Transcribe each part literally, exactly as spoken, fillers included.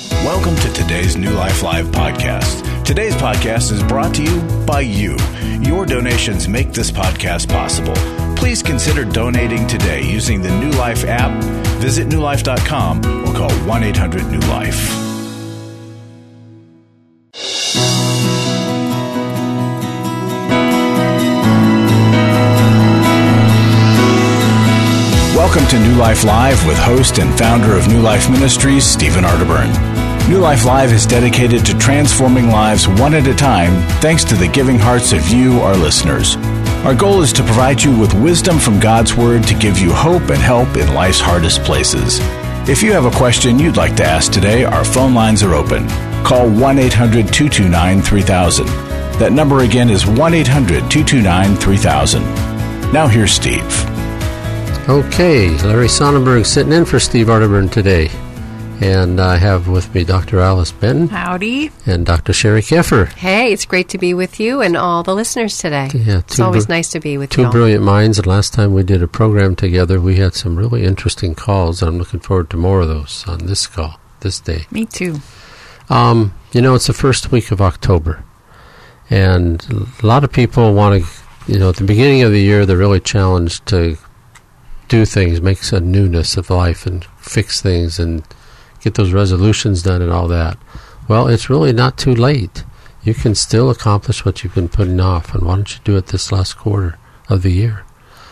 Welcome to today's New Life Live podcast. Today's podcast is brought to you by you. Your donations make this podcast possible. Please consider donating today using the New Life app. Visit new life dot com or call one eight hundred new life. Welcome to New Life Live with host and founder of New Life Ministries, Stephen Arterburn. New Life Live is dedicated to transforming lives one at a time thanks to the giving hearts of you, our listeners. Our goal is to provide you with wisdom from God's Word to give you hope and help in life's hardest places. If you have a question you'd like to ask today, our phone lines are open. Call one eight hundred two two nine three thousand. That number again is one eight hundred two two nine three thousand. Now here's Steve. Okay, Larry Sonnenberg sitting in for Steve Arterburn today. And I have with me Doctor Alice Benton. Howdy. And Doctor Sherry Keffer. Hey, it's great to be with you and all the listeners today. Yeah, it's always br- nice to be with two you. Two brilliant minds. And last time we did a program together, we had some really interesting calls. And I'm looking forward to more of those on this call, this day. Me too. Um, you know, it's the first week of October. And a lot of people want to, you know, at the beginning of the year, they're really challenged to do things, make a newness of life and fix things and get those resolutions done and all that. Well, it's really not too late. You can still accomplish what you've been putting off, and why don't you do it this last quarter of the year?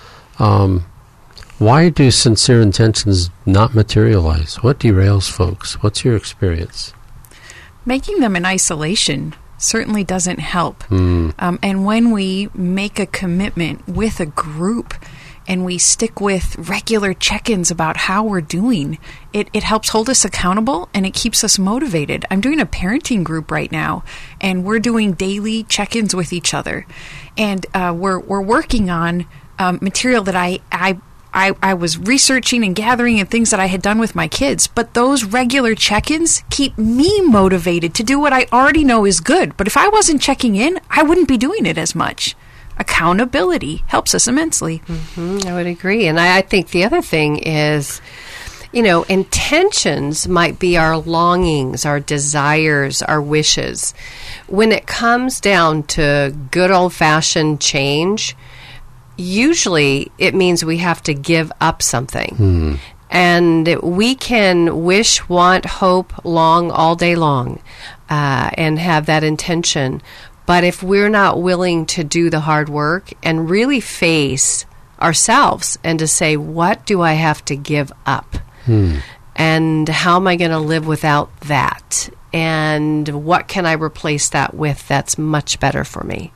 Um, why do sincere intentions not materialize? What derails folks? What's your experience? Making them in isolation certainly doesn't help. Mm. Um, and when we make a commitment with a group and we stick with regular check-ins about how we're doing, it, it helps hold us accountable and it keeps us motivated. I'm doing a parenting group right now, and we're doing daily check-ins with each other. And uh, we're we're working on um, material that I, I I I was researching and gathering and things that I had done with my kids. But those regular check-ins keep me motivated to do what I already know is good. But if I wasn't checking in, I wouldn't be doing it as much. Accountability helps us immensely. Mm-hmm, I would agree. And I, I think the other thing is, you know, intentions might be our longings, our desires, our wishes. When it comes down to good old-fashioned change, usually it means we have to give up something. Hmm. And we can wish, want, hope, long all day long uh, and have that intention. But if we're not willing to do the hard work and really face ourselves and to say, what do I have to give up? Hmm. And how am I going to live without that? And what can I replace that with that's much better for me?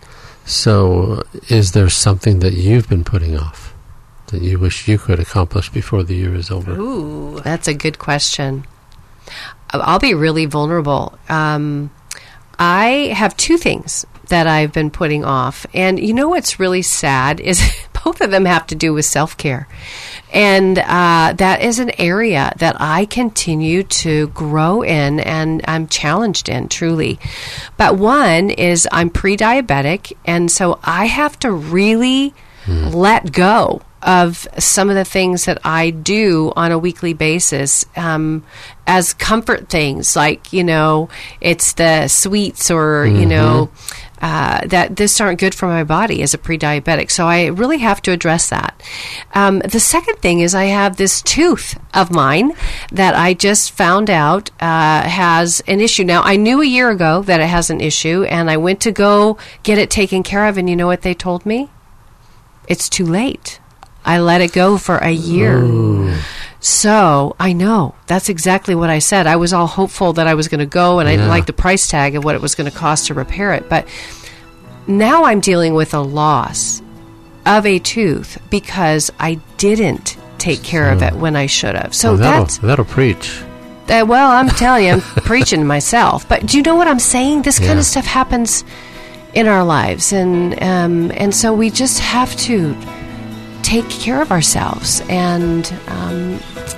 So is there something that you've been putting off that you wish you could accomplish before the year is over? Ooh, that's a good question. I'll be really vulnerable. Um I have two things that I've been putting off. And you know what's really sad is both of them have to do with self-care. And uh, that is an area that I continue to grow in and I'm challenged in, truly. But one is I'm pre-diabetic, and so I have to really mm. let go of some of the things that I do on a weekly basis um, as comfort things, like, you know, it's the sweets or, mm-hmm. you know, uh, that this aren't good for my body as a pre-diabetic. So I really have to address that. Um, the second thing is I have this tooth of mine that I just found out uh, has an issue. Now, I knew a year ago that it has an issue, and I went to go get it taken care of, and you know what they told me? It's too late. I let it go for a year. Ooh. So I know that's exactly what I said. I was all hopeful that I was going to go, and yeah. I didn't like the price tag of what it was going to cost to repair it. But now I'm dealing with a loss of a tooth because I didn't take care of it when I should have. So well, that'll, that's that'll preach. Uh, well, I'm telling you, I'm preaching to myself. But do you know what I'm saying? This yeah. kind of stuff happens in our lives, and um, and so we just have to take care of ourselves and um,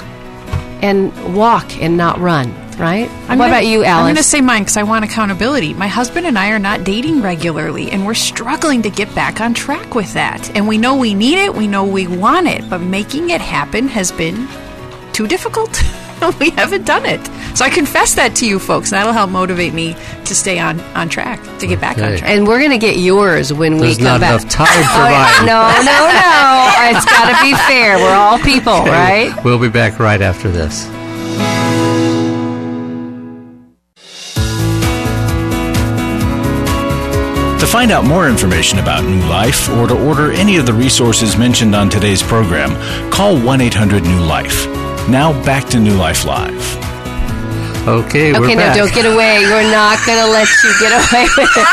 and walk and not run, right? I'm what gonna, about you, Alice? I'm going to say mine because I want accountability. My husband and I are not dating regularly, and we're struggling to get back on track with that. And we know we need it, we know we want it, but making it happen has been too difficult. we haven't done it. So I confess that to you folks. That'll help motivate me to stay on, on track, to get back Okay. on track. And we're going to get yours when There's we not come back. enough time for Oh, mine. no, no, no. It's got to be fair. We're all people, right? We'll be back right after this. To find out more information about New Life or to order any of the resources mentioned on today's program, call one eight hundred new life. Now back to New Life Live. Okay, we're Okay, no, back. don't get away. We're not going to let you get away with it.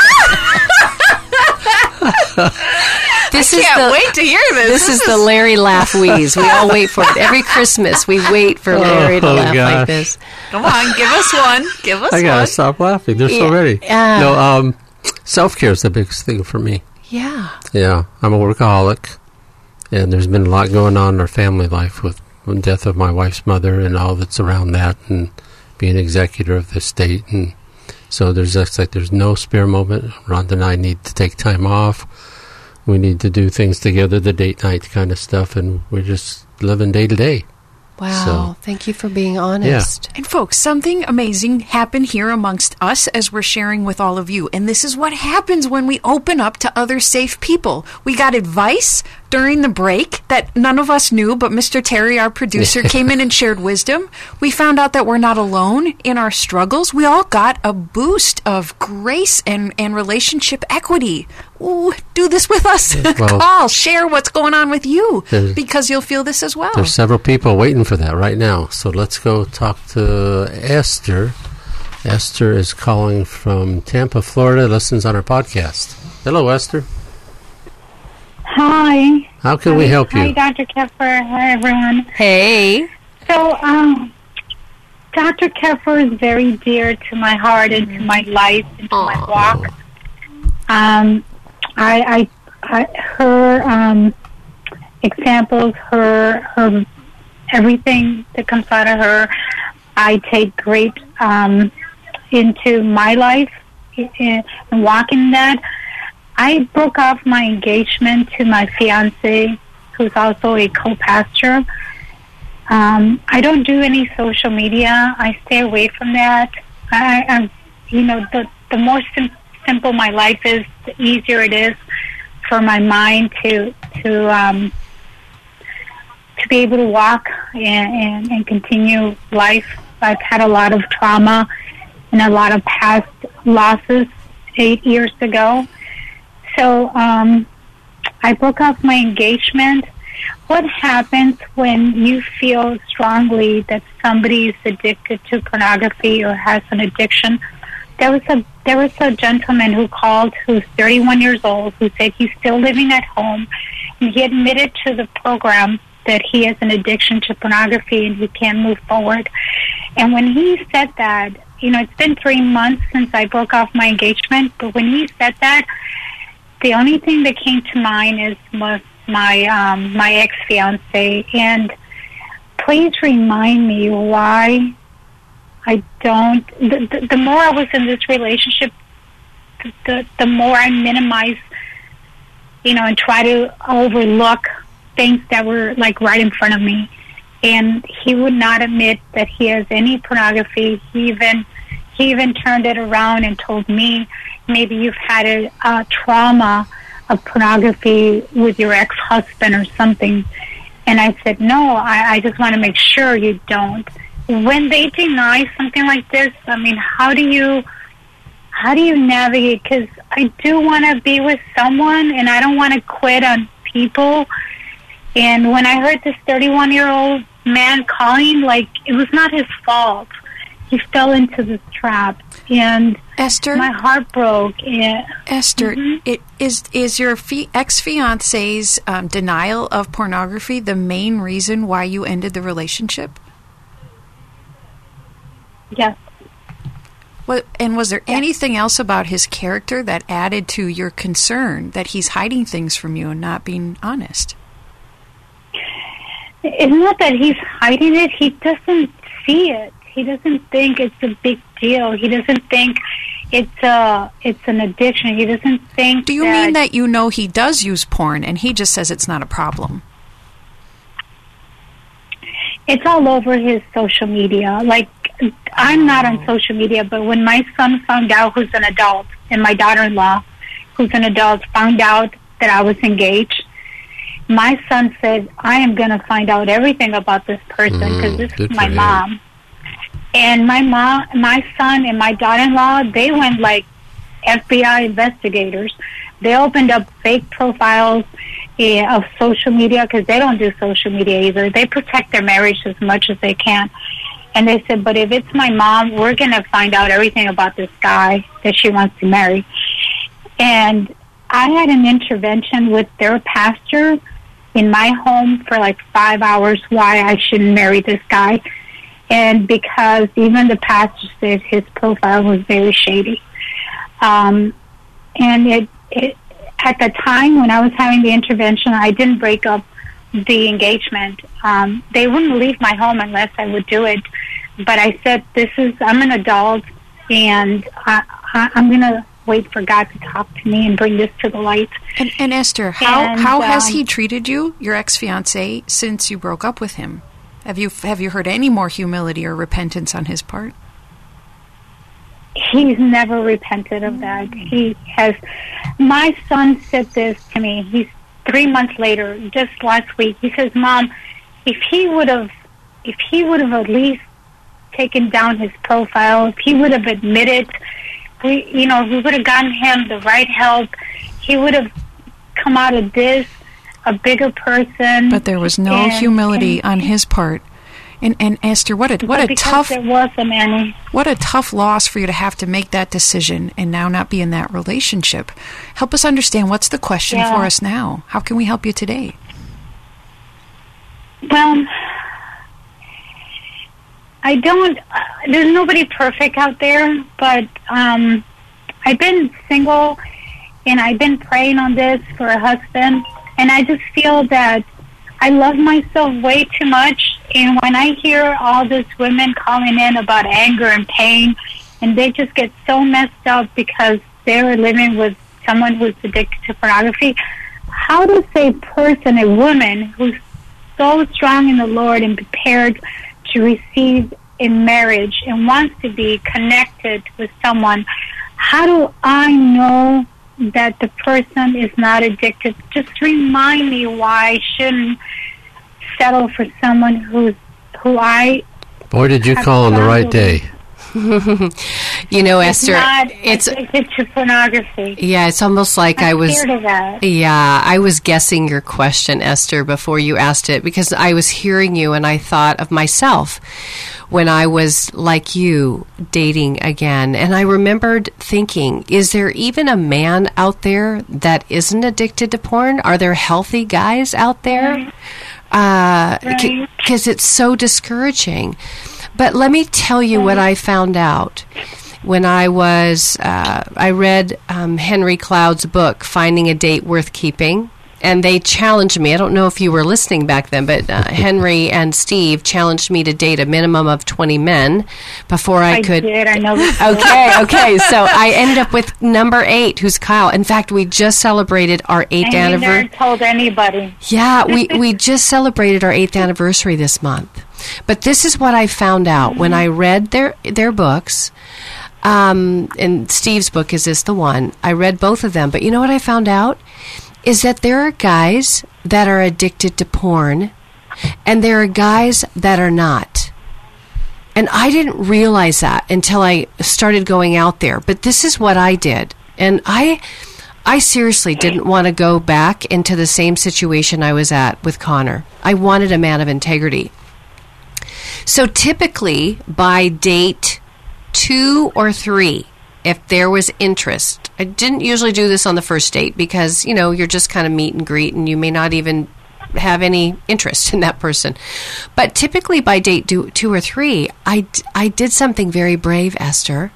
This is Can't the wait to hear this. this is the Larry laugh wheeze. We all wait for it every Christmas. We wait for Larry to Oh, laugh gosh. like this. Come on, give us one. Give us I gotta one. stop laughing. They're so Yeah. ready. Yeah. No, um, self-care is the biggest thing for me. Yeah. Yeah, I'm a workaholic, and there's been a lot going on in our family life with the death of my wife's mother and all that's around that, and being executor of the estate, and so there's just like there's no spare moment. Rhonda and I need to take time off. We need to do things together, the date night kind of stuff, and we're just living day to day. Wow. So- Thank you for being honest. And folks, something amazing happened here amongst us as we're sharing with all of you. And this is what happens when we open up to other safe people. We got advice during the break that none of us knew, but Mister Terry, our producer, came in and shared wisdom. We found out that we're not alone in our struggles. We all got a boost of grace and, and relationship equity. Ooh, do this with us. Well, Call, share what's going on with you, There's- because you'll feel this as well. There's several people waiting for that right now. So let's go talk to Esther. Esther is calling from Tampa, Florida, listens on our podcast. Hello, Esther. Hi. How can we help Hi, you? Doctor Keffer. Hi, everyone. Hey. So, um, Doctor Keffer is very dear to my heart and to my life and to my Aw. walk. Um, I, I, I, her um, examples, her, her, everything that comes out of her, I take great um, into my life and walking that. I broke off my engagement to my fiance, who's also a co-pastor. Um, I don't do any social media. I stay away from that. I, I you know, the the more sim- simple my life is, the easier it is for my mind to to um, to be able to walk and, and, and continue life. I've had a lot of trauma and a lot of past losses eight years ago. So um, I broke off my engagement. What happens when you feel strongly that somebody is addicted to pornography or has an addiction? There was a there was a gentleman who called who's thirty-one years old who said he's still living at home, and he admitted to the program that he has an addiction to pornography and he can't move forward. And when he said that, you know, it's been three months since I broke off my engagement, but when he said that, the only thing that came to mind is was my um, my ex-fiance. And please remind me why I don't. The, the, the more I was in this relationship, the, the the more I minimize, you know, and try to overlook things that were like right in front of me. And he would not admit that he has any pornography. He even he even turned it around and told me, maybe you've had a, a trauma of pornography with your ex-husband or something. And I said, no, I, I just want to make sure you don't. When they deny something like this, I mean, how do you how do you navigate? Because I do want to be with someone, and I don't want to quit on people. And when I heard this thirty-one-year-old man calling, like, it was not his fault. He fell into this trap, and Esther, my heart broke. And Esther, Mhm. it is is your fi- ex-fiance's um, denial of pornography the main reason why you ended the relationship? yes, What, and was there anything else about his character that added to your concern that he's hiding things from you and not being honest? it's not that he's hiding it. He doesn't see it. He doesn't think it's a big deal. He doesn't think it's a it's an addiction. He doesn't think. Do you that mean that you know he does use porn and he just says it's not a problem? it's all over his social media. Like, I'm not on social media, but when my son found out, who's an adult, and my daughter-in-law, who's an adult, found out that I was engaged, my son said, I am going to find out everything about this person because mm, this is my mom. And my mom, my son and my daughter-in-law, they went like F B I investigators. They opened up fake profiles uh, of social media because they don't do social media either. They protect their marriage as much as they can. And they said, but if it's my mom, we're going to find out everything about this guy that she wants to marry. And I had an intervention with their pastor in my home for like five hours why I shouldn't marry this guy. And because even the pastor said his profile was very shady. Um, and it, it, at the time when I was having the intervention, I didn't break up the engagement. Um, they wouldn't leave my home unless I would do it. But I said, this is, I'm an adult, and I, I, I'm going to wait for God to talk to me and bring this to the light. And, and Esther, how, and, how um, has he treated you, your ex-fiancé, since you broke up with him? Have you have you heard any more humility or repentance on his part? He's never repented of that. He has. My son said this to me. He's three months later, just last week. He says, "Mom, if he would have, if he would have at least taken down his profile, if he would have admitted, we, you know, we would have gotten him the right help. He would have come out of this a bigger person." But there was no and, humility and, on his part. And, and Esther, what a what a tough there wasn't any. What a tough loss for you to have to make that decision and now not be in that relationship. Help us understand, what's the question yeah. for us now? How can we help you today? Well, I don't. Uh, there's nobody perfect out there, but um, I've been single and I've been praying on this for a husband, and I just feel that I love myself way too much. And when I hear all these women calling in about anger and pain, and they just get so messed up because they're living with someone who's addicted to pornography, how does a person, a woman who's so strong in the Lord and prepared to receive in marriage and wants to be connected with someone, how do I know that the person is not addicted? Just remind me why I shouldn't settle for someone who's who I. Boy, did you call on the right day. You know, Esther, not it's addicted to pornography. Yeah, it's almost like I'm I was. scared of that. Yeah, I was guessing your question, Esther, before you asked it, because I was hearing you and I thought of myself when I was like you, dating again, and I remembered thinking, is there even a man out there that isn't addicted to porn? Are there healthy guys out there? Right. Uh, Right. Because it's so discouraging. But let me tell you what I found out when I was, uh, I read um, Henry Cloud's book, Finding a Date Worth Keeping, and they challenged me. I don't know if you were listening back then, but uh, Henry and Steve challenged me to date a minimum of twenty men before I, I could. did. I know. This Okay, okay. So I ended up with number eight, who's Kyle. In fact, we just celebrated our eighth and anniversary. you never told anybody. Yeah, we, we just celebrated our eighth anniversary this month. But this is what I found out when I read their their books. Um, and Steve's book is this the one. I read both of them. But you know what I found out? Is that there are guys that are addicted to porn, and there are guys that are not. And I didn't realize that until I started going out there. But this is what I did. And I I seriously didn't want to go back into the same situation I was at with Connor. I wanted a man of integrity. So typically, by date two or three, if there was interest, I didn't usually do this on the first date because, you know, you're just kind of meet and greet and you may not even have any interest in that person. But typically by date two, two or three, I, I did something very brave, Esther.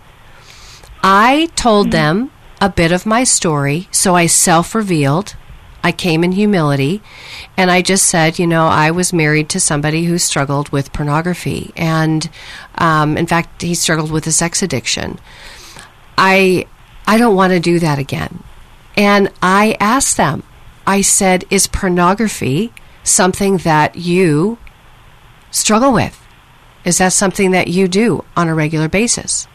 I told them a bit of my story, so I self-revealed. I came in humility, and I just said, you know, I was married to somebody who struggled with pornography, and um, in fact, he struggled with a sex addiction. I I don't want to do that again. And I asked them, I said, is pornography something that you struggle with? Is that something that you do on a regular basis?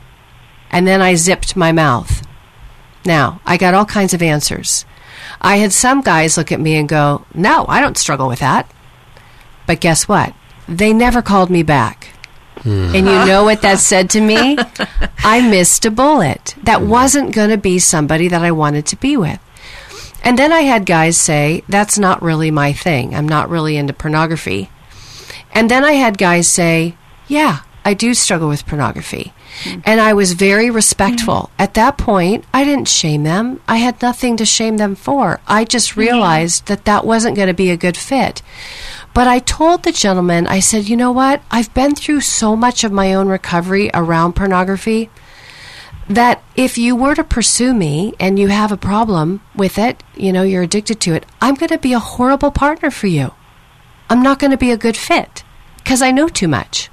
And then I zipped my mouth. Now, I got all kinds of answers. I had some guys look at me and go, no, I don't struggle with that. But guess what? They never called me back. Mm. And you know what that said to me? I missed a bullet. That wasn't going to be somebody that I wanted to be with. And then I had guys say, that's not really my thing. I'm not really into pornography. And then I had guys say, yeah, I do struggle with pornography. Mm. And I was very respectful. Mm. At that point, I didn't shame them. I had nothing to shame them for. I just realized mm. that that wasn't going to be a good fit. But I told the gentleman, I said, you know what? I've been through so much of my own recovery around pornography that if you were to pursue me and you have a problem with it, you know, you're addicted to it, I'm going to be a horrible partner for you. I'm not going to be a good fit because I know too much.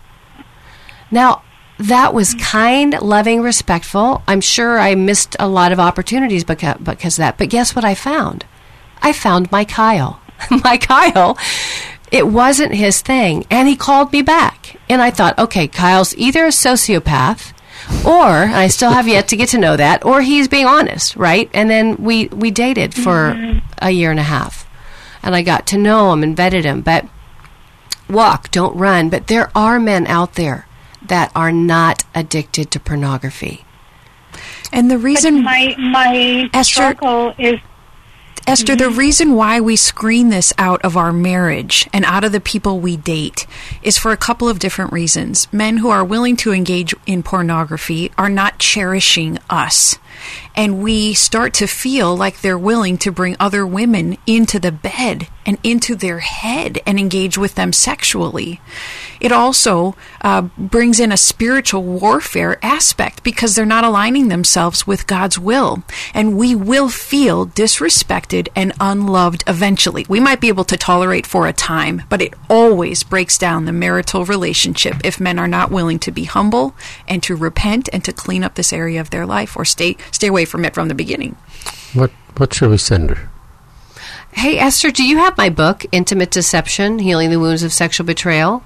Now, that was kind, loving, respectful. I'm sure I missed a lot of opportunities because, because of that. But guess what I found? I found my Kyle. my Kyle, it wasn't his thing. And he called me back. And I thought, okay, Kyle's either a sociopath or, and I still have yet to get to know that, or he's being honest, right? And then we, we dated for mm-hmm. a year and a half. And I got to know him and vetted him. But walk, don't run. But there are men out there that are not addicted to pornography. And the reason... But my, my Esther, struggle is... Esther, Mm-hmm. the reason why we screen this out of our marriage and out of the people we date is for a couple of different reasons. Men who are willing to engage in pornography are not cherishing us. And we start to feel like they're willing to bring other women into the bed and into their head and engage with them sexually. It also uh, brings in a spiritual warfare aspect because they're not aligning themselves with God's will. And we will feel disrespected and unloved eventually. We might be able to tolerate for a time, but it always breaks down the marital relationship if men are not willing to be humble and to repent and to clean up this area of their life or stay stay away from it from the beginning. What what should we send her? Hey, Esther, do you have my book, Intimate Deception, Healing the Wounds of Sexual Betrayal?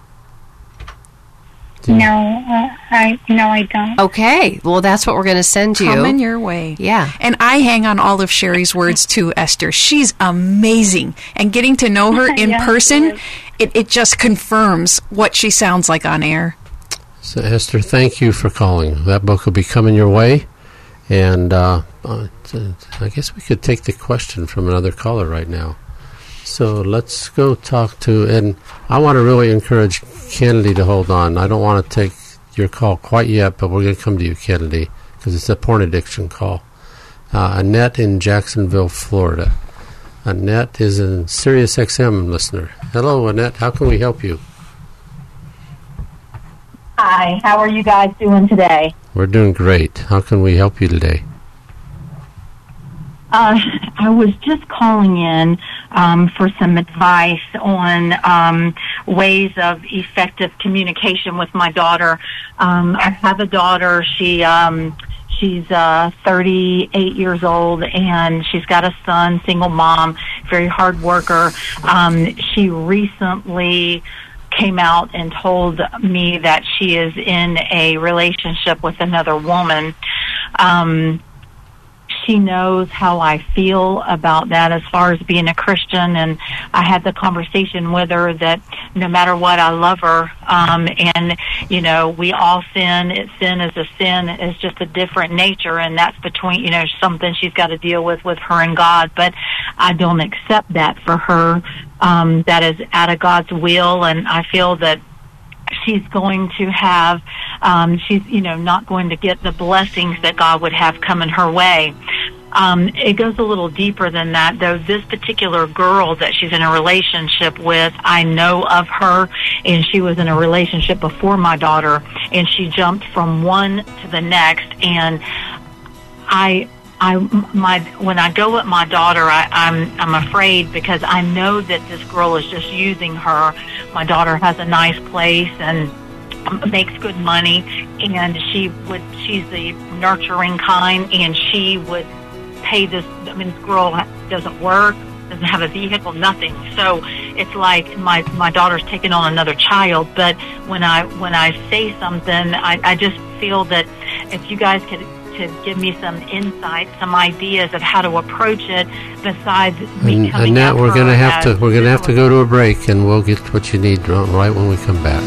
No, uh, I no, I don't. Okay, well, that's what we're going to send you. Coming your way. Yeah. And I hang on all of Sherry's words too, Esther. She's amazing. And getting to know her in Yes, person, she it, it just confirms what she sounds like on air. So, Esther, thank you for calling. That book will be coming your way. And uh, uh, I guess we could take the question from another caller right now. So let's go talk to, and I want to really encourage Kennedy to hold on. I don't want to take your call quite yet, but we're going to come to you, Kennedy, because it's a porn addiction call. Uh, Annette in Jacksonville, Florida. Annette is a Sirius X M listener. Hello, Annette. How can we help you? Hi. How are you guys doing today? We're doing great. How can we help you today? Uh, I was just calling in um, for some advice on um, ways of effective communication with my daughter. Um, I have a daughter. She um, she's uh, thirty-eight years old, and she's got a son, single mom, very hard worker. Um, she recently came out and told me that she is in a relationship with another woman. Um, she knows how I feel about that as far as being a Christian, and I had the conversation with her that no matter what, I love her, um, and, you know, we all sin. It, sin is a sin. It's just a different nature, and that's between, you know, something she's got to deal with with her and God, but I don't accept that for her. Um, that is out of God's will, and I feel that she's going to have, um, she's, you know, not going to get the blessings that God would have coming her way. Um, it goes a little deeper than that, though. This particular girl that she's in a relationship with, I know of her, and she was in a relationship before my daughter, and she jumped from one to the next, and I... I, my, when I go with my daughter, I, I'm, I'm afraid because I know that this girl is just using her. My daughter has a nice place and makes good money, and she would, she's the nurturing kind, and she would pay this, I mean, this girl doesn't work, doesn't have a vehicle, nothing. So it's like my my daughter's taking on another child. But when I when I say something, I, I just feel that if you guys could could give me some insight, some ideas of how to approach it, besides me And, coming Annette, at we're her going to have to as- we're going to have to go to a break, and we'll get what you need right when we come back.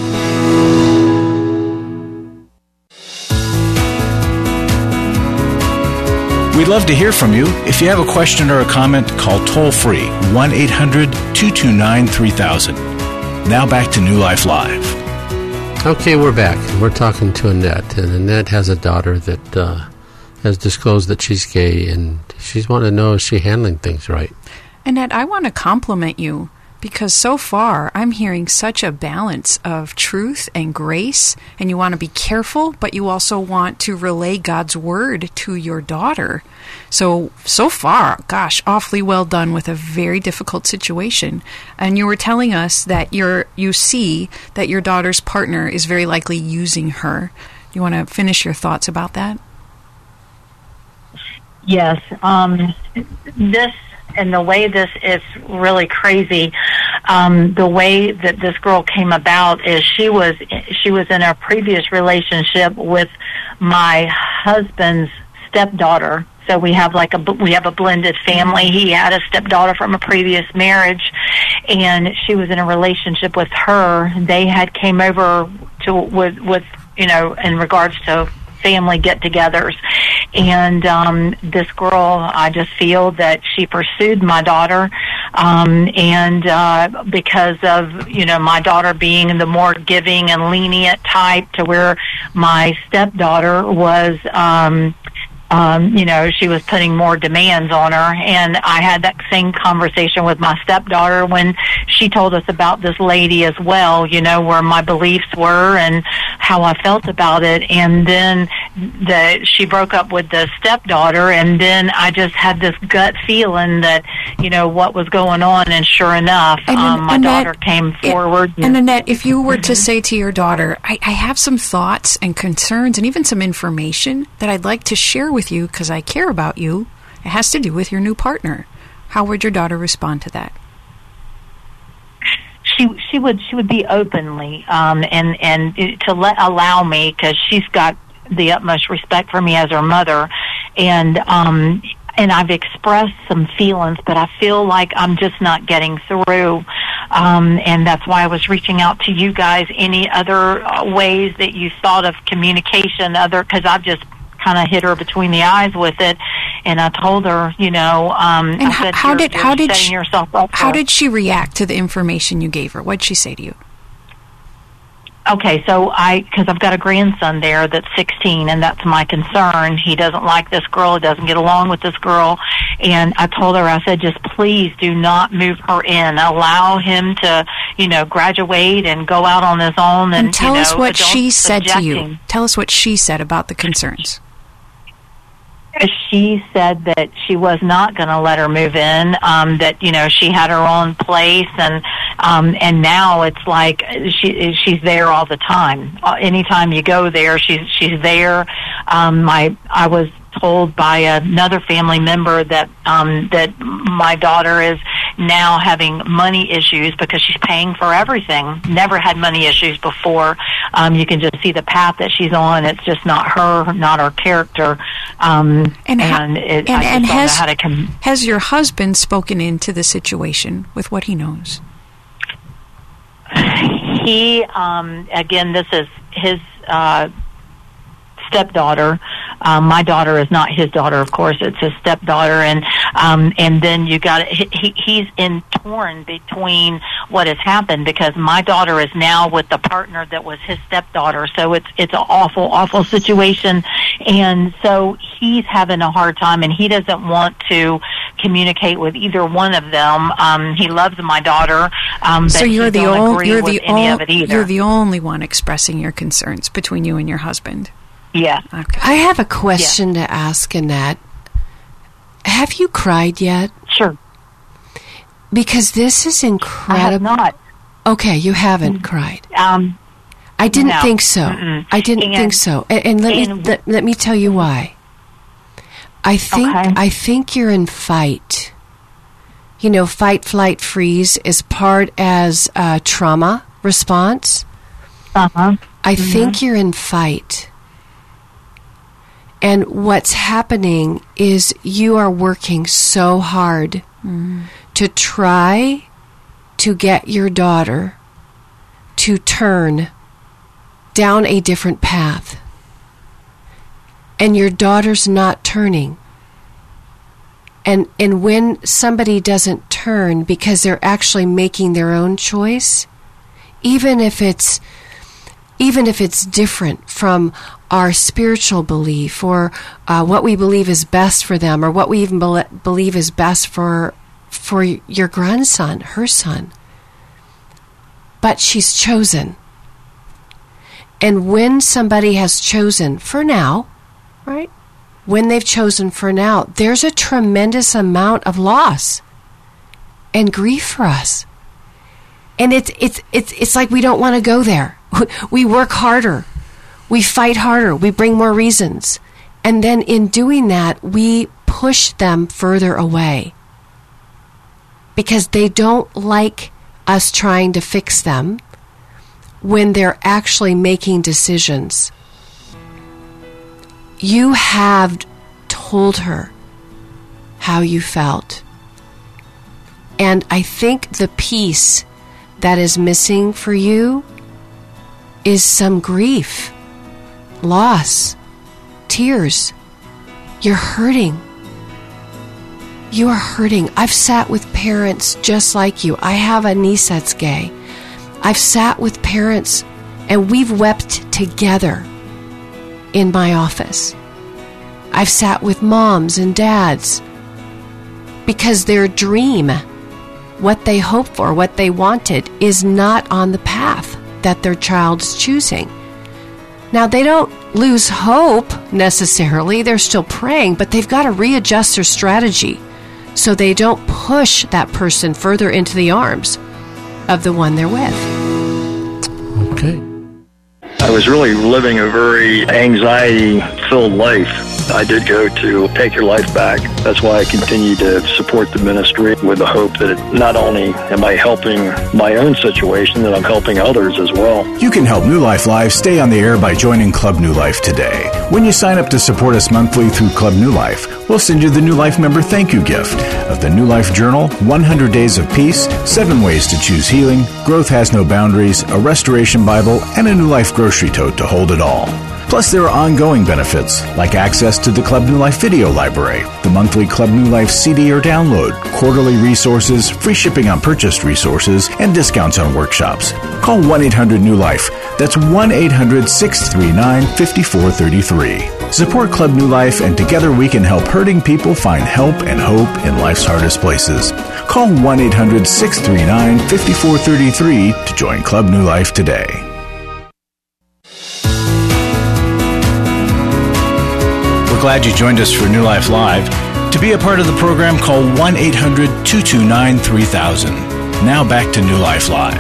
We'd love to hear from you. If you have a question or a comment, call toll-free one eight hundred two two nine three thousand. Now back to New Life Live. Okay, we're back. We're talking to Annette, and Annette has a daughter that uh, has disclosed that she's gay, and she's wanting to know, is she handling things right? Annette, I want to compliment you because so far I'm hearing such a balance of truth and grace, and you want to be careful, but you also want to relay God's word to your daughter. So, so far, gosh, awfully well done with a very difficult situation. And you were telling us that you're, you see that your daughter's partner is very likely using her. You want to finish your thoughts about that? Yes. Um, this and the way this is really crazy. Um, the way that this girl came about is she was she was in a previous relationship with my husband's stepdaughter. So we have like a we have a blended family. He had a stepdaughter from a previous marriage, and she was in a relationship with her. They had came over to with with you know in regards to family get-togethers. And um, this girl, I just feel that she pursued my daughter, um, and uh, because of, you know, my daughter being the more giving and lenient type, to where my stepdaughter was, um, um, you know, she was putting more demands on her. And I had that same conversation with my stepdaughter when she told us about this lady as well, you know, where my beliefs were and how I felt about it. And then the, she broke up with the stepdaughter, and then I just had this gut feeling that, you know, what was going on. And sure enough, And, um, my Annette, daughter came forward. And, and Annette, if you were to say to your daughter, I, I have some thoughts and concerns and even some information that I'd like to share with you because I care about you. It has to do with your new partner. How would your daughter respond to that? She she would she would be openly um, and and to let allow me, because she's got the utmost respect for me as her mother, and um, and I've expressed some feelings, but I feel like I'm just not getting through, um, and that's why I was reaching out to you guys. Any other uh, ways that you thought of communication? Other, because I've just kind of hit her between the eyes with it, and I told her, you know, um, And I how, said, how you're, did you're how did setting she, yourself up how for- did she react to the information you gave her? What did she say to you? Okay, so I, because I've got a grandson there that's sixteen, and that's my concern. He doesn't like this girl. He doesn't get along with this girl. And I told her, I said, just please do not move her in. Allow him to, you know, graduate and go out on his own. And, And tell you know, us what don't she said to subject you. him. Tell us what she said about the concerns. She said that she was not going to let her move in, um, that, you know, she had her own place, and um, and now it's like she she's there all the time. Uh, anytime you go there, she's she's there. Um, my I was told by another family member that um, that my daughter is now having money issues because she's paying for everything. Never had money issues before. Um, you can just see the path that she's on. It's just not her, not her character. Um, And, ha- and it, and, I just and don't has, know how to com- has your husband spoken into the situation with what he knows? He, um, again, this is his uh, stepdaughter. Um, my daughter is not his daughter, of course. It's his stepdaughter, and um, and then you got he, he he's in torn between what has happened, because my daughter is now with the partner that was his stepdaughter. So it's it's an awful, awful situation, and so he's having a hard time, and he doesn't want to communicate with either one of them. Um, he loves my daughter, um, but So you're he the don't only agree you're with the any ol- of it either. you're the only one expressing your concerns between you and your husband. Yeah. Okay. I have a question to ask Annette. Have you cried yet? Sure. Because this is I have incredible. not. Okay, you haven't cried. Um, I didn't No. think so. Mm-mm. I didn't And- think so. And, and let and- me let, let me tell you why. I think Okay. I think you're in fight. you know, fight, flight, freeze is part as a trauma response. Uh-huh. I Mm-hmm. think you're in fight. And what's happening is you are working so hard Mm. to try to get your daughter to turn down a different path. And your daughter's not turning. And and when somebody doesn't turn because they're actually making their own choice, even if it's even if it's different from our spiritual belief or uh, what we believe is best for them or what we even be- believe is best for for your grandson, her son. But she's chosen. And when somebody has chosen for now, right? When they've chosen for now, there's a tremendous amount of loss and grief for us. And it's it's it's it's like we don't want to go there. We work harder. We fight harder. We bring more reasons. And then in doing that, we push them further away. Because they don't like us trying to fix them when they're actually making decisions. You have told her how you felt. And I think the piece that is missing for you is some grief, loss, tears. You're hurting. You are hurting. I've sat with parents just like you. I have a niece that's gay. I've sat with parents and we've wept together in my office. I've sat with moms and dads because their dream, what they hoped for, what they wanted, is not on the path that their child's choosing. Now, they don't lose hope necessarily. They're still praying, but they've got to readjust their strategy so they don't push that person further into the arms of the one they're with. Okay. I was really living a very anxiety-filled life. I did go to Take Your Life Back. That's why I continue to support the ministry with the hope that it, not only am I helping my own situation, that I'm helping others as well. You can help New Life Live stay on the air by joining Club New Life today. When you sign up to support us monthly through Club New Life, we'll send you the New Life member thank you gift of the New Life Journal, one hundred Days of Peace, seven Ways to Choose Healing, Growth Has No Boundaries, a Restoration Bible, and a New Life grocery tote to hold it all. Plus, there are ongoing benefits, like access to the Club New Life video library, the monthly Club New Life C D or download, quarterly resources, free shipping on purchased resources, and discounts on workshops. Call one eight hundred new life. That's one eight hundred six three nine five four three three. Support Club New Life, and together we can help hurting people find help and hope in life's hardest places. Call one eight hundred six three nine five four three three to join Club New Life today. Glad you joined us for New Life Live. To be a part of the program, call one eight hundred two two nine three thousand. Now back to New Life Live.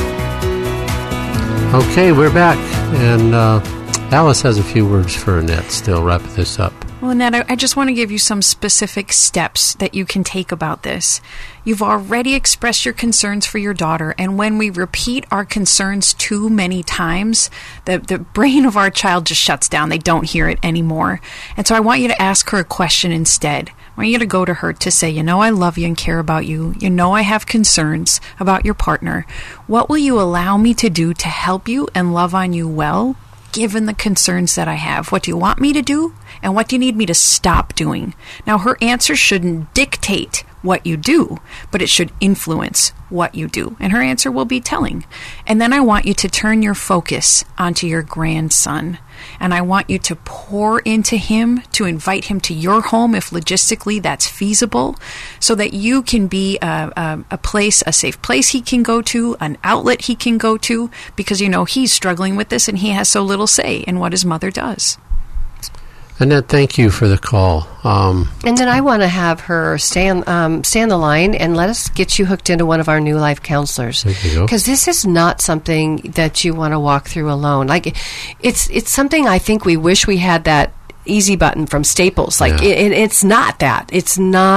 Okay, we're back. And uh, Alice has a few words for Annette still, wrapping this up. Well, Annette, I, I just want to give you some specific steps that you can take about this. You've already expressed your concerns for your daughter, and when we repeat our concerns too many times, the, the brain of our child just shuts down. They don't hear it anymore. And so I want you to ask her a question instead. I want you to go to her to say, you know, I love you and care about you. You know, I have concerns about your partner. What will you allow me to do to help you and love on you well, given the concerns that I have? What do you want me to do? And what do you need me to stop doing? Now, her answer shouldn't dictate what you do, but it should influence what you do. And her answer will be telling. And then I want you to turn your focus onto your grandson. And I want you to pour into him, to invite him to your home if logistically that's feasible, so that you can be a, a, a place, a safe place he can go to, an outlet he can go to, because, you know, he's struggling with this and he has so little say in what his mother does. Annette, thank you for the call. Um, and then I want to have her stay on, um, stay on the line and let us get you hooked into one of our New Life counselors. Because this is not something that you want to walk through alone. Like, it's it's something I think we wish we had that easy button from Staples. Like, yeah. it, it's not that. It's not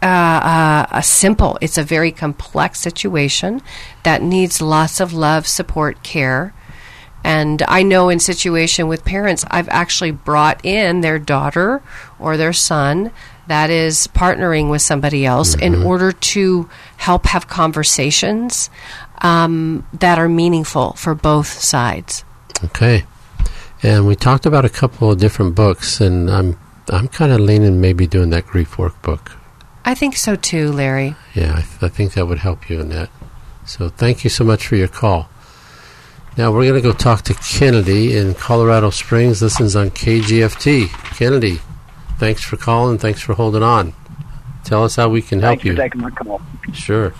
uh, uh, a simple. It's a very complex situation that needs lots of love, support, care. And I know in situation with parents, I've actually brought in their daughter or their son that is partnering with somebody else mm-hmm. in order to help have conversations um, that are meaningful for both sides. Okay. And we talked about a couple of different books, and I'm I'm kind of leaning maybe doing that grief workbook. I think so too, Larry. Yeah, I, th- I think that would help you in that. So thank you so much for your call. Now we're going to go talk to Kennedy in Colorado Springs. Listens on K G F T. Kennedy, thanks for calling. Thanks for holding on. Tell us how we can help Thanks you. for taking my call. Sure.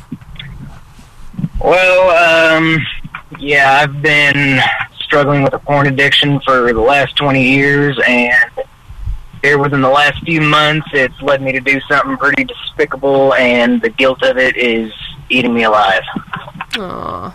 Well, um, yeah, I've been struggling with a porn addiction for the last twenty years, and here within the last few months, it's led me to do something pretty despicable, and the guilt of it is eating me alive. Aww.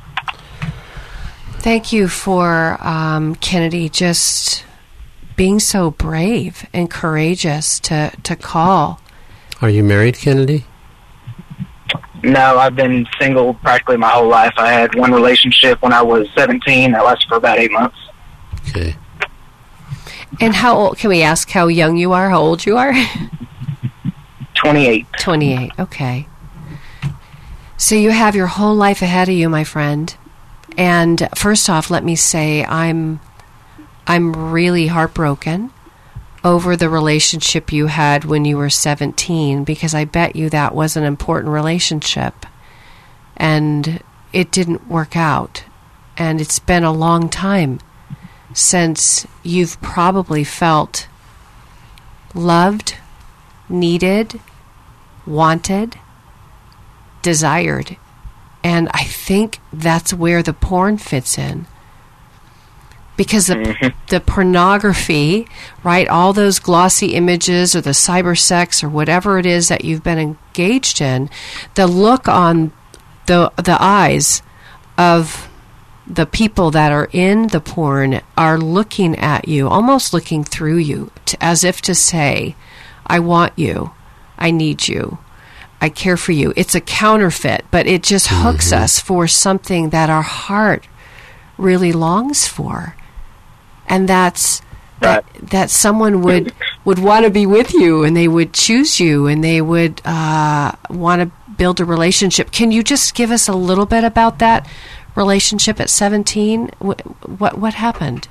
Thank you for, um, Kennedy, just being so brave and courageous to, to call. Are you married, Kennedy? No, I've been single practically my whole life. I had one relationship when I was seventeen that lasted for about eight months. Okay. And how old, can we ask how young you are, how old you are? twenty-eight. twenty-eight, okay. So you have your whole life ahead of you, my friend. And first off, let me say I'm I'm really heartbroken over the relationship you had when you were seventeen, because I bet you that was an important relationship. And it didn't work out. And it's been a long time since you've probably felt loved, needed, wanted, desired. And I think that's where the porn fits in. Because the, mm-hmm. the pornography, right, all those glossy images or the cyber sex or whatever it is that you've been engaged in, the look on the the eyes of the people that are in the porn are looking at you, almost looking through you, to, as if to say, I want you, I need you, I care for you. It's a counterfeit, but it just hooks mm-hmm. us for something that our heart really longs for. And that's that, that someone would, would want to be with you, and they would choose you, and they would uh, want to build a relationship. Can you just give us a little bit about that relationship at seventeen? What what, what happened?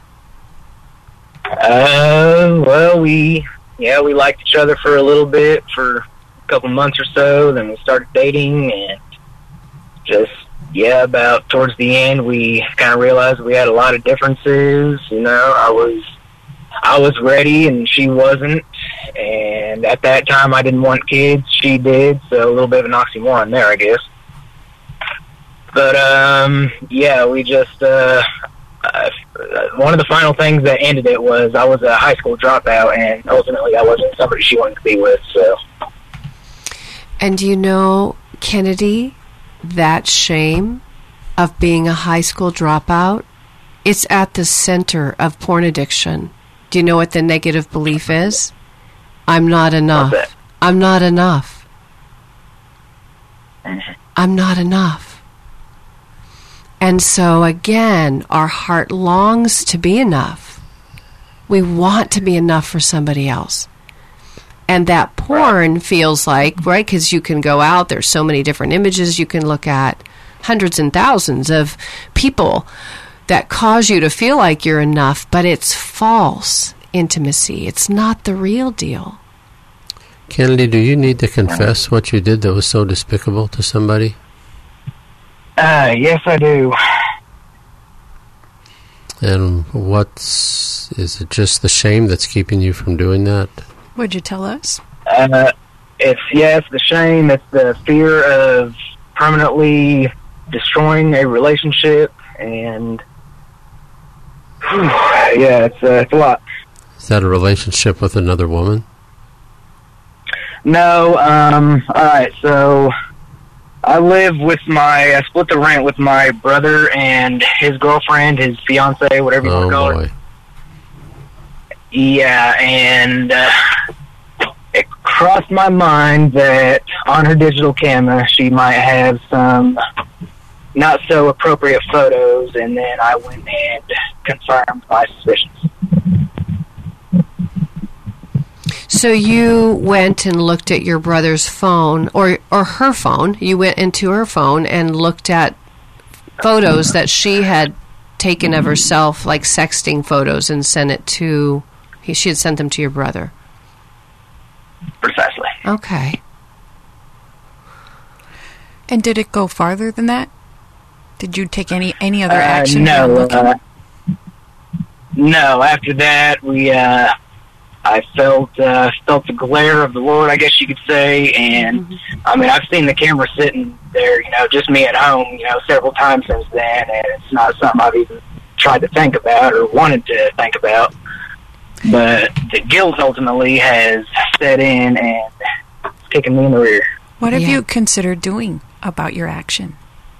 Uh, well, we yeah we liked each other for a little bit, for a couple months or so. Then we started dating, and just yeah, about towards the end, we kind of realized we had a lot of differences. You know, I was I was ready, and she wasn't. And at that time, I didn't want kids. She did, so a little bit of an oxymoron there, I guess. But um, yeah, we just uh, uh, one of the final things that ended it was I was a high school dropout, and ultimately, I wasn't somebody she wanted to be with. So, and you know, Kennedy, that shame of being a high school dropout, it's at the center of porn addiction. Do you know what the negative belief is? I'm not enough. I'm not enough. I'm not enough. And so again, our heart longs to be enough. We want to be enough for somebody else. And that porn feels like, right, because you can go out, there's so many different images you can look at, hundreds and thousands of people that cause you to feel like you're enough, but it's false intimacy. It's not the real deal. Kennedy, do you need to confess what you did that was so despicable to somebody? Uh, yes, I do. And what's, is it just the shame that's keeping you from doing that? Would you tell us? Uh, it's, yeah, it's the shame. It's the fear of permanently destroying a relationship. And, whew, yeah, it's, uh, it's a lot. Is that a relationship with another woman? No, um, alright, so I live with my, I split the rent with my brother and his girlfriend, his fiance, whatever you oh want to call boy. her. Yeah, and uh, it crossed my mind that on her digital camera she might have some not so appropriate photos, and then I went and confirmed my suspicions. So you went and looked at your brother's phone, or or her phone. You went into her phone and looked at photos that she had taken of herself, like sexting photos, and sent it to, he, she had sent them to your brother. Precisely. Okay. And did it go farther than that? Did you take any, any other Uh, action? no. Uh, no, after that, we, uh, I felt, uh, felt the glare of the Lord, I guess you could say, and, mm-hmm. I mean, I've seen the camera sitting there, you know, just me at home, you know, several times since then, and it's not something I've even tried to think about or wanted to think about. But the guilt ultimately has set in and kicking me in the rear. What have Yeah. you considered doing about your action?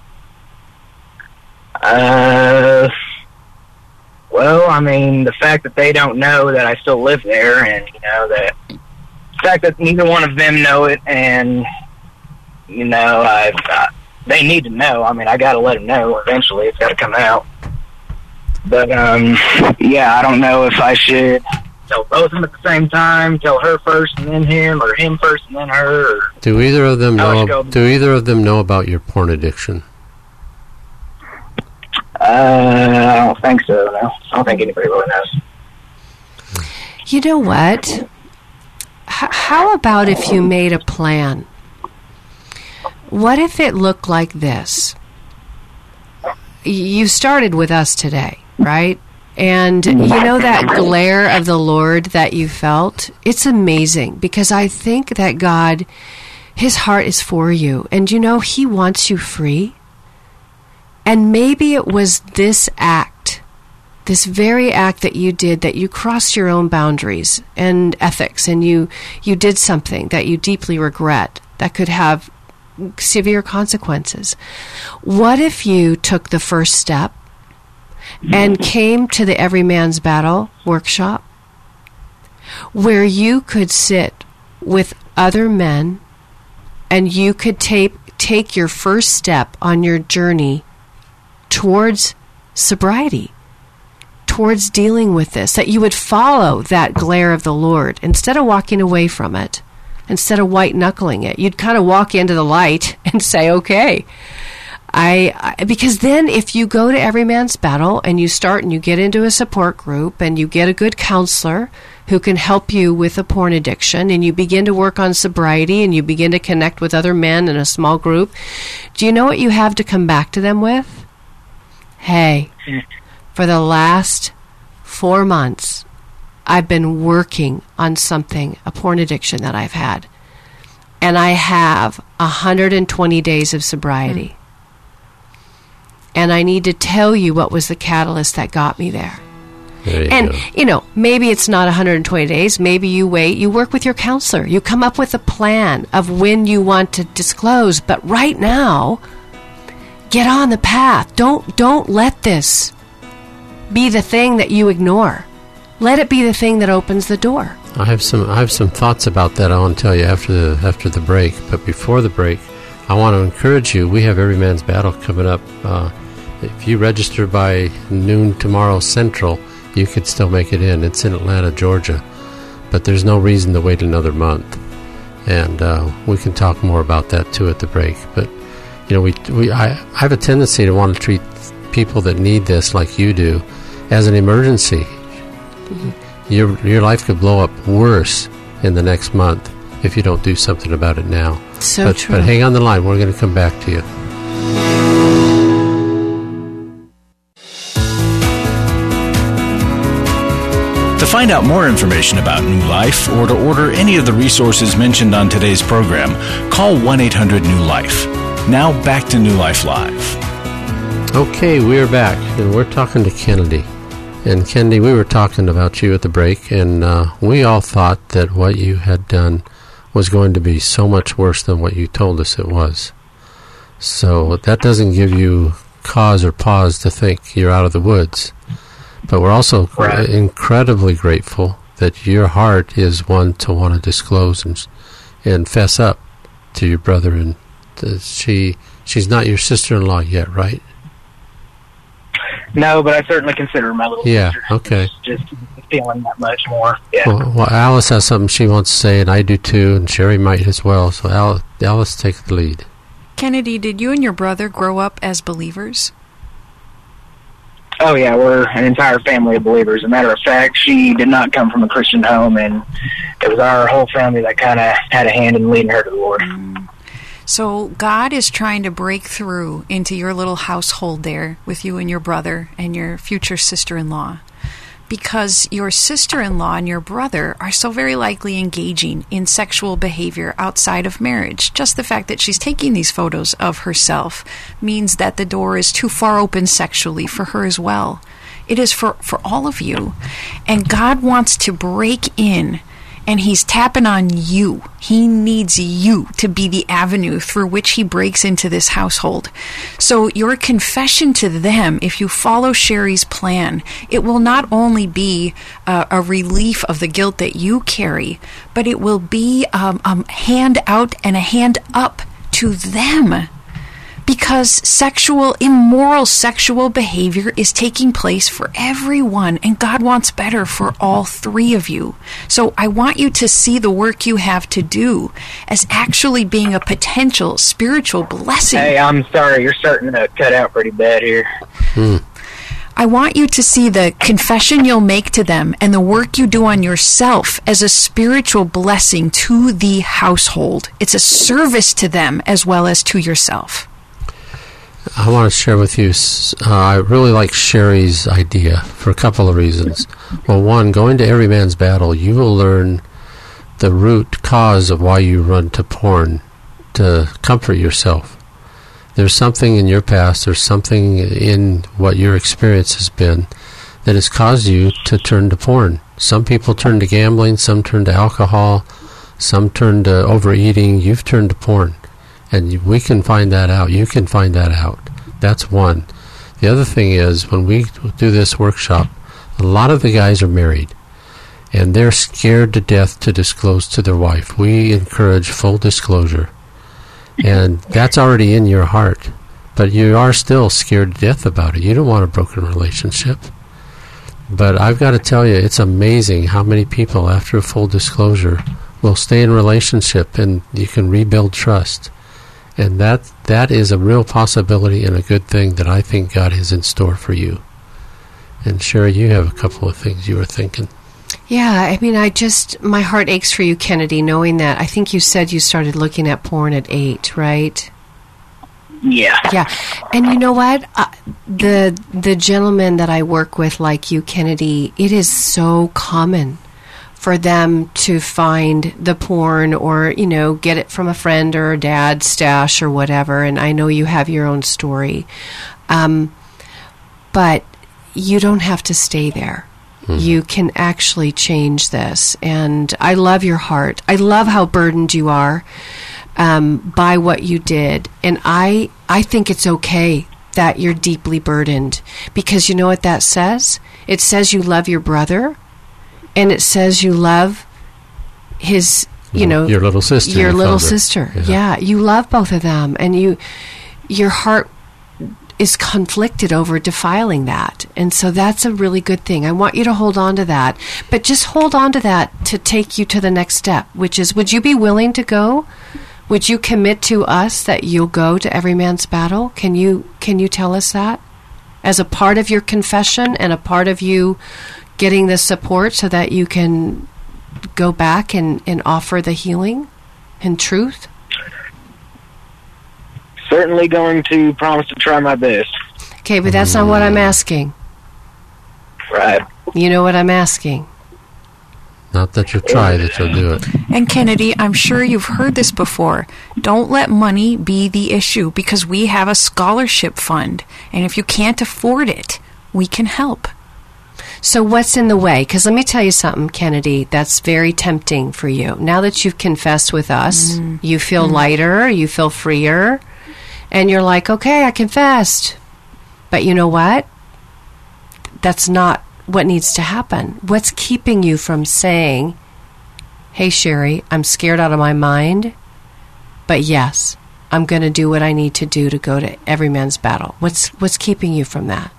Uh, well, I mean, the fact that they don't know that I still live there, and, you know, that the fact that neither one of them know it, and, you know, I've, uh, they need to know. I mean, I got to let them know eventually. It's got to come out. But, um, yeah, I don't know if I should tell both of them at the same time, tell her first and then him, or him first and then her. Or Do either of them How I know? should go- Do either of them know about your porn addiction? Uh, I don't think so, no. I don't think anybody really knows. You know what? H- how about if you made a plan? What if it looked like this? You started with us today, right? And you know that glare of the Lord that you felt? It's amazing, because I think that God, His heart is for you. And you know, He wants you free. And maybe it was this act, this very act that you did, that you crossed your own boundaries and ethics, and you, you did something that you deeply regret that could have severe consequences. What if you took the first step and came to the Every Man's Battle workshop, where you could sit with other men and you could take, take your first step on your journey towards sobriety, towards dealing with this, that you would follow that glare of the Lord instead of walking away from it, instead of white-knuckling it. You'd kind of walk into the light and say, okay. I, I because then if you go to Every Man's Battle and you start and you get into a support group and you get a good counselor who can help you with a porn addiction, and you begin to work on sobriety and you begin to connect with other men in a small group, do you know what you have to come back to them with? Hey, for the last four months, I've been working on something, a porn addiction that I've had. And I have one hundred twenty days of sobriety. Mm. And I need to tell you what was the catalyst that got me there. There you and, go. you know, maybe it's not one hundred twenty days. Maybe you wait. You work with your counselor. You come up with a plan of when you want to disclose. But right now, get on the path. Don't don't let this be the thing that you ignore. Let it be the thing that opens the door. I have some I have some thoughts about that I want to tell you after the after the break. But before the break, I want to encourage you. We have Every Man's Battle coming up. Uh, if you register by noon tomorrow Central, you could still make it in. It's in Atlanta, Georgia. But there's no reason to wait another month. And uh, we can talk more about that too at the break. But you know, we we I, I have a tendency to want to treat people that need this like you do as an emergency. Your your life could blow up worse in the next month if you don't do something about it now. So but, true. But hang on the line. We're going to come back to you. To find out more information about New Life or to order any of the resources mentioned on today's program, call one eight hundred new life. Now back to New Life Live. Okay, we're back, and we're talking to Kennedy. And Kennedy, we were talking about you at the break, and uh, we all thought that what you had done was going to be so much worse than what you told us it was. So that doesn't give you cause or pause to think you're out of the woods. But we're also Right. incredibly grateful that your heart is one to want to disclose and and fess up to your brother. And uh, she she's not your sister-in-law yet, right? No, but I certainly consider her my little Yeah, sister. okay. Just feeling that much more. Yeah. Well, well, Alice has something she wants to say, and I do too, and Sherry might as well. So Alice, Alice take the lead. Kennedy, did you and your brother grow up as believers? Oh, yeah, we're an entire family of believers. As a matter of fact, she did not come from a Christian home, and it was our whole family that kind of had a hand in leading her to the Lord. Mm. So God is trying to break through into your little household there with you and your brother and your future sister-in-law, because your sister-in-law and your brother are so very likely engaging in sexual behavior outside of marriage. Just the fact that she's taking these photos of herself means that the door is too far open sexually for her as well. It is for, for all of you. And God wants to break in, and he's tapping on you. He needs you to be the avenue through which he breaks into this household. So your confession to them, if you follow Sherry's plan, it will not only be uh, a relief of the guilt that you carry, but it will be um, a hand out and a hand up to them. Because sexual, immoral sexual behavior is taking place for everyone, and God wants better for all three of you. So I want you to see the work you have to do as actually being a potential spiritual blessing. Hey, I'm sorry, you're starting to cut out pretty bad here. Hmm. I want you to see the confession you'll make to them and the work you do on yourself as a spiritual blessing to the household. It's a service to them as well as to yourself. I want to share with you, uh, I really like Sherry's idea for a couple of reasons. Well, one, going to every man's battle, you will learn the root cause of why you run to porn, to comfort yourself. There's something in your past, there's something in what your experience has been that has caused you to turn to porn. Some people turn to gambling, some turn to alcohol, some turn to overeating. You've turned to porn. And we can find that out. You can find that out. That's one. The other thing is, when we do this workshop, a lot of the guys are married, and they're scared to death to disclose to their wife. We encourage full disclosure. And that's already in your heart. But you are still scared to death about it. You don't want a broken relationship. But I've got to tell you, it's amazing how many people, after a full disclosure, will stay in a relationship, and you can rebuild trust. And that that is a real possibility and a good thing that I think God has in store for you. And Sherry, you have a couple of things you were thinking. Yeah, I mean, I just, my heart aches for you, Kennedy, knowing that. I think you said you started looking at porn at eight, right? Yeah. Yeah. And you know what? Uh, the the gentlemen that I work with, like you, Kennedy, it is so common for them to find the porn or, you know, get it from a friend or a dad's stash or whatever. And I know you have your own story. Um, but you don't have to stay there. Mm-hmm. You can actually change this. And I love your heart. I love how burdened you are um, by what you did. And I, I think it's okay that you're deeply burdened, because you know what that says? It says you love your brother. And it says you love his, you know, your little sister. Your little sister. Yeah. yeah, you love both of them, and you, your heart is conflicted over defiling that, and so that's a really good thing. I want you to hold on to that, but just hold on to that to take you to the next step, which is, would you be willing to go? Would you commit to us that you'll go to every man's battle? Can you can you tell us that as a part of your confession and a part of you getting the support so that you can go back and, and offer the healing and truth? Certainly going to promise to try my best. Okay, but that's not what I'm asking. Right. You know what I'm asking. Not that you'll try, that you'll do it. And Kennedy, I'm sure you've heard this before. Don't let money be the issue, because we have a scholarship fund. And if you can't afford it, we can help. So what's in the way? Because let me tell you something, Kennedy, that's very tempting for you. Now that you've confessed with us, mm. you feel mm. lighter, you feel freer, and you're like, okay, I confessed. But you know what? That's not what needs to happen. What's keeping you from saying, hey, Sherry, I'm scared out of my mind, but yes, I'm going to do what I need to do to go to Every Man's Battle. What's what's keeping you from that?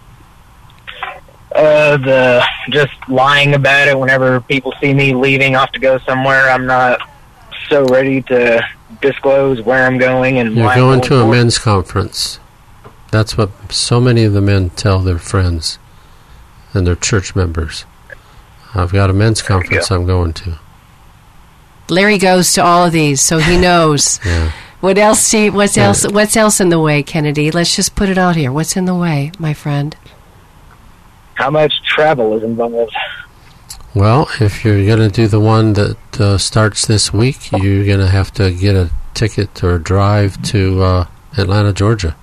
Uh, the just lying about it whenever people see me leaving off to go somewhere. I'm not so ready to disclose where I'm going and You're why going I'm to a for. men's conference. That's what so many of the men tell their friends and their church members. I've got a men's conference I'm going to. Larry goes to all of these, so he knows. Yeah. What else? See, what's else? What's else in the way, Kennedy? Let's just put it out here. What's in the way, my friend? How much travel is involved? Well, if you're going to do the one that uh, starts this week, you're going to have to get a ticket or drive to uh, Atlanta, Georgia.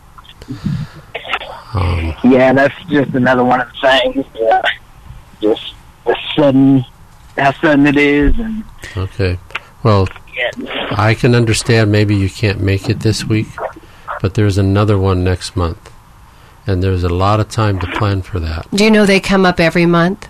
Um, Yeah, that's just another one of the things. Uh, just the sudden, how sudden it is, and okay. Well, yeah. I can understand maybe you can't make it this week, but there's another one next month. And there's a lot of time to plan for that. Do you know they come up every month?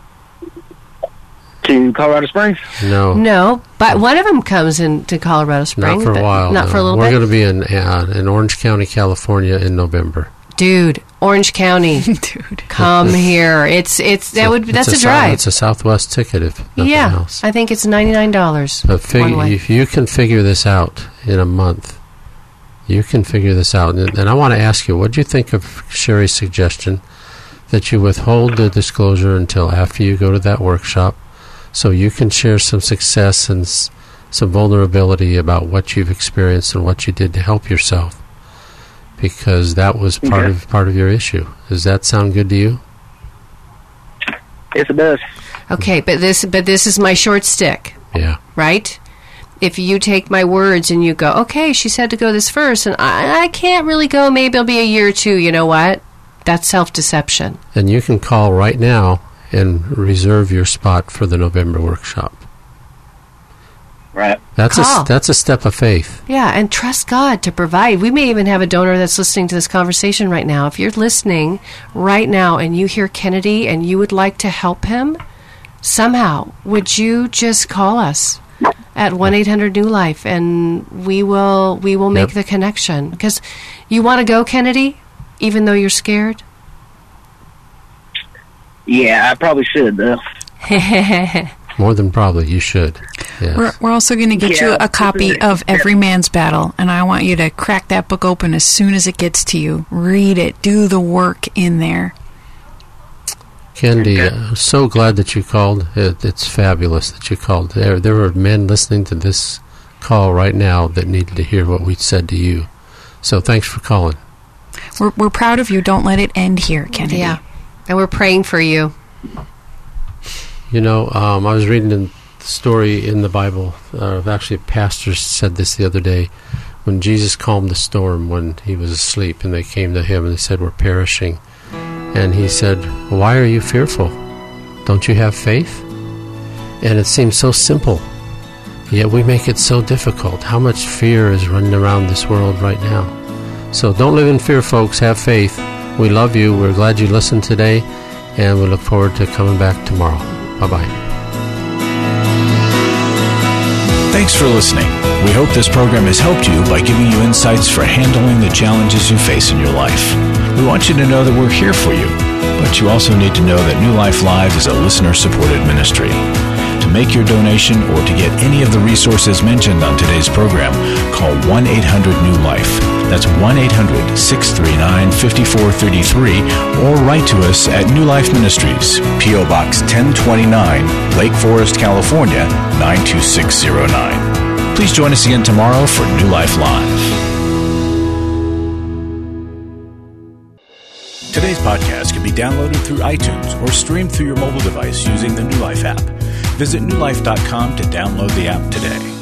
To Colorado Springs? No. No, but one of them comes into Colorado Springs. Not for a but while. Not no. for a little We're bit. going to be in uh, in Orange County, California in November. Dude, Orange County, Dude. It's- come here. It's it's that So would that's it's a sou- drive. It's a Southwest ticket, if nothing Yeah, else. I think it's ninety nine dollars. But fig- if you can figure this out in a month, you can figure this out. And, and I want to ask you, what do you think of Sherry's suggestion that you withhold the disclosure until after you go to that workshop, so you can share some success and s- some vulnerability about what you've experienced and what you did to help yourself, because that was part Okay. of part of your issue. Does that sound good to you? Yes, it does. Okay, but this but this is my short stick, Yeah. right? If you take my words and you go, okay, she said to go this first, and I, I can't really go. Maybe it'll be a year or two. You know what? That's self-deception. And you can call right now and reserve your spot for the November workshop. Right. That's Call. a that's a step of faith. Yeah, and trust God to provide. We may even have a donor that's listening to this conversation right now. If you're listening right now and you hear Kennedy and you would like to help him, somehow, would you just call us at one eight hundred new life and we will we will make Yep. the connection. Because you want to go, Kennedy, even though you're scared? Yeah, I probably should, though. More than probably, you should. Yes. We're, we're also going to get you Yeah. a copy of Every Man's Battle, and I want you to crack that book open as soon as it gets to you. Read it. Do the work in there. Candy, uh, I'm so glad that you called. It, it's fabulous that you called. There, there are men listening to this call right now that needed to hear what we said to you. So thanks for calling. We're, we're proud of you. Don't let it end here, Kennedy. Yeah. And we're praying for you. You know, um, I was reading a story in the Bible. Uh, actually, a pastor said this the other day. When Jesus calmed the storm when he was asleep, and they came to him and they said, "We're perishing." And he said, "Why are you fearful? Don't you have faith?" And it seems so simple, yet we make it so difficult. How much fear is running around this world right now? So don't live in fear, folks. Have faith. We love you. We're glad you listened today, and we look forward to coming back tomorrow. Bye-bye. Thanks for listening. We hope this program has helped you by giving you insights for handling the challenges you face in your life. We want you to know that we're here for you, but you also need to know that New Life Live is a listener-supported ministry. To make your donation or to get any of the resources mentioned on today's program, call one eight hundred new life. That's one eight hundred, six three nine, five four three three, or write to us at New Life Ministries, P O Box ten twenty-nine, Lake Forest, California, nine two six zero nine. Please join us again tomorrow for New Life Live. Today's podcast can be downloaded through iTunes or streamed through your mobile device using the New Life app. Visit new life dot com to download the app today.